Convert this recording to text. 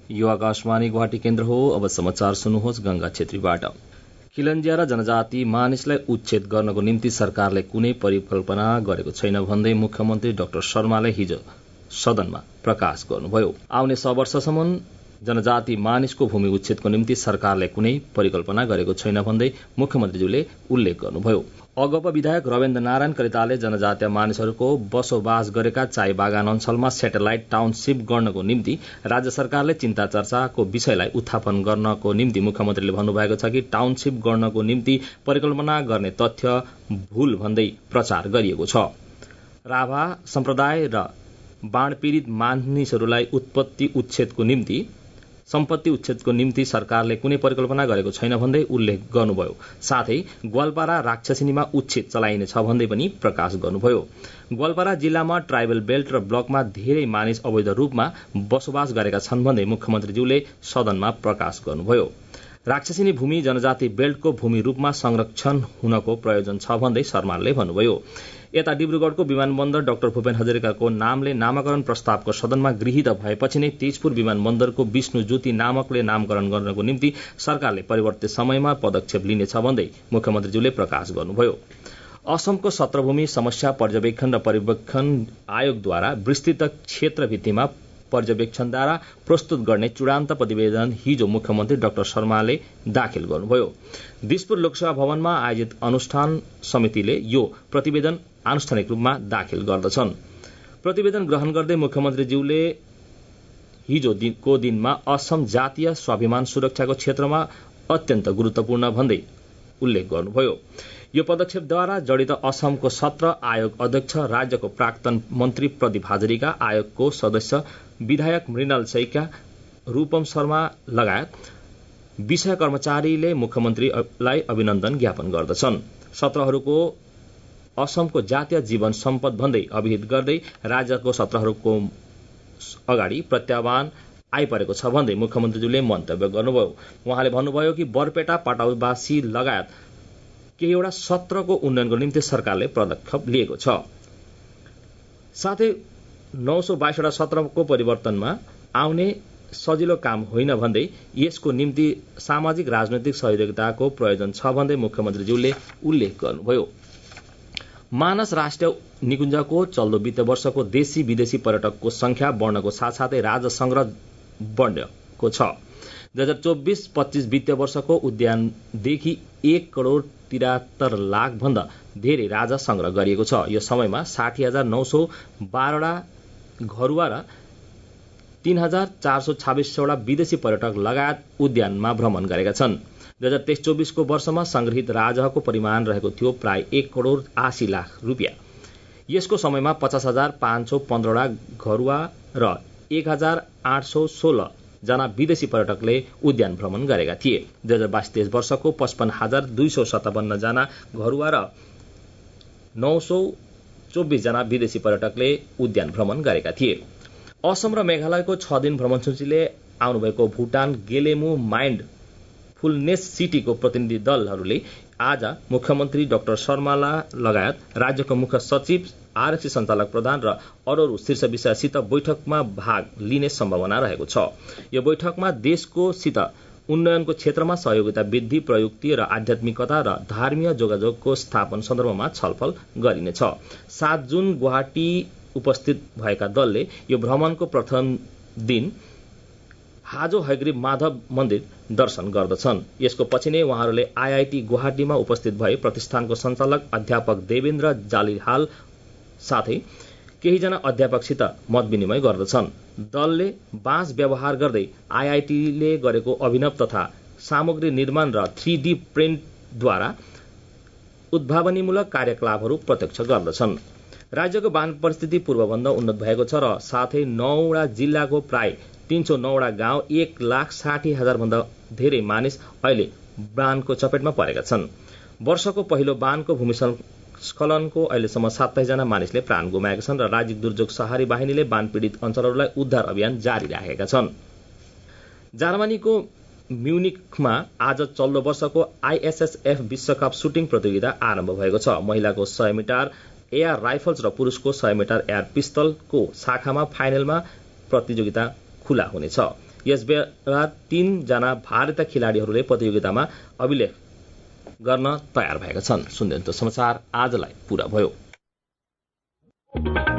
यो आकाशवाणी गुवाहाटी केन्द्र हो। अब समाचार सुन्नुहोस् गंगा छेत्रीबाट। किलन्जिया र जनजाति मानिसलाई उच्छेद गर्नको निम्ति सरकारले कुनै परिकल्पना गरेको छैन भन्दै मुख्यमन्त्री डाक्टर शर्माले हिजो सदनमा प्रकाश गर्नुभयो। आउने 100 वर्षसम्म जनजाति मानिसको भूमि उच्छेदको निम्ति सरकारले कुनै परिकल्पना गरेको छैन भन्दै मुख्यमन्त्रीज्यूले उल्लेख गर्नुभयो। अगपा विधायक रविन्द्र नारायण कलिताले जनजातीय मानिसहरूको बसोबास गरेका चाय बागान अञ्चलमा सेटेलाइट टाउनशिप गर्नको निम्ति राज्य सरकारले चिन्ता चर्चाको विषयलाई उत्थापन गर्नको निम्ति मुख्यमन्त्रीले भन्नुभएको छ कि टाउनशिप गर्नको निम्ति परिकल्पना गर्ने तथ्य भूल भन्दै प्रचार गरिएको छ। राभा सम्प्रदाय र बाढ पीड़ित मानिसहरूलाई सम्पत्ति उच्छेदको निम्ति सरकारले कुनै परिकल्पना गरेको छैन भन्दै उल्लेख गर्नुभयो। साथै ग्वालपारा राक्षसिनीमा उच्छेद चलाइनेछ भन्दै पनि प्रकाश गर्नुभयो। ग्वालपारा जिल्लामा ट्राइबल बेल्ट र ब्लकमा धेरै मानिस अवैध रूपमा बसोबास गरेका छन् भन्दै मुख्यमन्त्रीज्यूले सदनमा प्रकाश गर्नुभयो। राक्षसिनी भूमि जनजाति बेल्टको भूमि रूपमा संरक्षण हुनको प्रयोजन छ भन्दै शर्माले भन्नुभयो। यता डिब्रुगढ़को विमानबन्दर डाक्टर भूपेन हजारिकाको नामले नामाकरण प्रस्तावको सदनमा गृहीत भएपछि नै तेजपुर विमानबन्दरको विष्णु ज्योति नामकले नामकरण गर्नको निम्ति सरकारले परिवर्तित समयमा पदक्षेप लिनेछ भन्दै मुख्यमन्त्रीज्यूले प्रकाश गर्नुभयो। असमको सत्रभूमि समस्या पर्यवेक्षण र परिवेक्षण आयोगद्वारा विस्तृत क्षेत्र भित्तिमा पर्यवेक्षणद्वारा प्रस्तुत गर्ने चूडान्त प्रतिवेदन हिजो मुख्यमन्त्री डाक्टर शर्माले दाखिल गर्नुभयो। दिसपुर लोकसेवा भवनमा आयोजित अनुष्ठान समितिले यो प्रतिवेदन आनुष्ठानिक रूपमा दाखिल गर्दछन्। प्रतिवेदन ग्रहण गर्दै मुख्यमन्त्रीज्यूले हिजोको दिनमा असम जातीय स्वाभिमान सुरक्षाको क्षेत्रमा अत्यन्त गुरुत्वपूर्ण भन्दै उल्लेख गर्नुभयो। यो पदक्षेपद्वारा जडित असमको सत्र आयोग अध्यक्ष राज्यको प्राक्तन मन्त्री प्रदीप हजारिका, आयोगको सदस्य विधायक मृणाल सैकिया, रूपम शर्मा लगायत विषय कर्मचारीले मुख्यमन्त्रीलाई अभिनन्दन ज्ञापन गर्दछन्। सत्रहरूको असमको जातीय जीवन सम्पद भन्दै अभिहित गर्दै राज्यको सत्रहरूको अगाडि प्रत्याह्वान आइपरेको छ भन्दै मुख्यमन्त्रीज्यूले मन्तव्य गर्नुभयो। उहाँले भन्नुभयो कि बरपेटा पाटाउबासी लगायत केहीवटा सत्रको उन्नयनको निम्ति सरकारले पदक्षेप लिएको छ। साथै 922 सत्रको परिवर्तनमा आउने सजिलो काम होइन भन्दै यसको निम्ति सामाजिक राजनैतिक सहयोगिताको प्रयोजन छ भन्दै मुख्यमन्त्रीज्यूले उल्लेख गर्नुभयो। मानस राष्ट्रिय निकुञ्जको चल्दो वित्तीय वर्षको देशी विदेशी पर्यटकको संख्या बढ्नको साथसाथै राजस्व संग्रह बढ्नको छ। 2024-25 वित्तीय वर्षको उद्यानदेखि 1,73 लाख भन्दा धेरै राजस्व संग्रह गरिएको छ। यो समयमा 60,912 घरुवा र 3,426 वटा विदेशी पर्यटक लगायत उद्यानमा भ्रमण गरेका छन्। 2023-24 को वर्षमा संग्रहित राजहको परिमाण रहेको थियो प्राय 1,80 लाख रुपियाँ। यसको समयमा 50,515 वटा घरुवा र 1,816 जना विदेशी पर्यटकले उद्यान भ्रमण गरेका थिए। 2022-23 वर्षको 55,257 जना घरुवा र 924 जना विदेशी पर्यटकले उद्यान भ्रमण गरेका थिए। असम र मेघालयको 6 दिन भ्रमणसूचीले आउनुभएको भूटान गेलेमु माइन्ड फुलनेस सिटीको प्रतिनिधि दलहरूले आज मुख्यमन्त्री डाक्टर शर्माला लगायत राज्यको मुख्य सचिव, आरक्षी सञ्चालक प्रधान र अरू शीर्ष विषयसित बैठकमा भाग लिने सम्भावना रहेको छ। यो बैठकमा देशकोसित उन्नयनको क्षेत्रमा सहयोगिता वृद्धि, प्रयुक्ति र आध्यात्मिकता र धार्मीय जोगाजोगको स्थापना सन्दर्भमा छलफल गरिनेछ। 7 जुन गुवाहाटी उपस्थित भएका दलले यो भ्रमणको प्रथम दिन हाजो हयग्रीव माधव मन्दिर दर्शन गर्दछन्। यसको पछि नै उहाँहरूले आईआईटी गुवाहाटीमा उपस्थित भए प्रतिष्ठानको सञ्चालक अध्यापक देवेन्द्र जालिहाल साथै केहीजना अध्यापकसित मत विनिमय गर्दछन्। दलले बाँस व्यवहार गर्दै आईआईटीले गरेको अभिनव तथा सामग्री निर्माण र 3D प्रिन्टद्वारा उद्भावनीमूलक कार्यकलापहरू प्रत्यक्ष गर्दछन्। राज्यको बान परिस्थिति पूर्वभन्दा उन्नत भएको छ र साथै 9वटा जिल्लाको प्राय 309 वटा गाउँ 1,60,000 भन्दा धेरै मानिस अहिले बानको चपेटमा परेका छन्। वर्षको पहिलो बानको भूमिस्खलनको अहिलेसम्म 27 जना मानिसले प्राण गुमाएका छन् र राज्य दुर्যোগ सहारी बाहिनीले बान पीडित अञ्चलहरूलाई उद्धार अभियान जारी राखेका छन्। जर्मनीको म्युनिखमा आज चल्दो वर्षको आईएसएसएफ विश्वकप सुटिङ प्रतियोगिता आरम्भ भएको छ। महिलाको 100 मिटर एयर राइफल्स र पुरुषको 100 मिटर एयर पिस्तलको शाखामा फाइनलमा प्रतियोगिता खुला हुनेछ। यस बेला 3 जना भारतीय खेलाडीहरूले प्रतियोगितामा अभिलेख गर्न तयार भएका छन्। सुन्दै समाचार आजलाई पूरा भयो।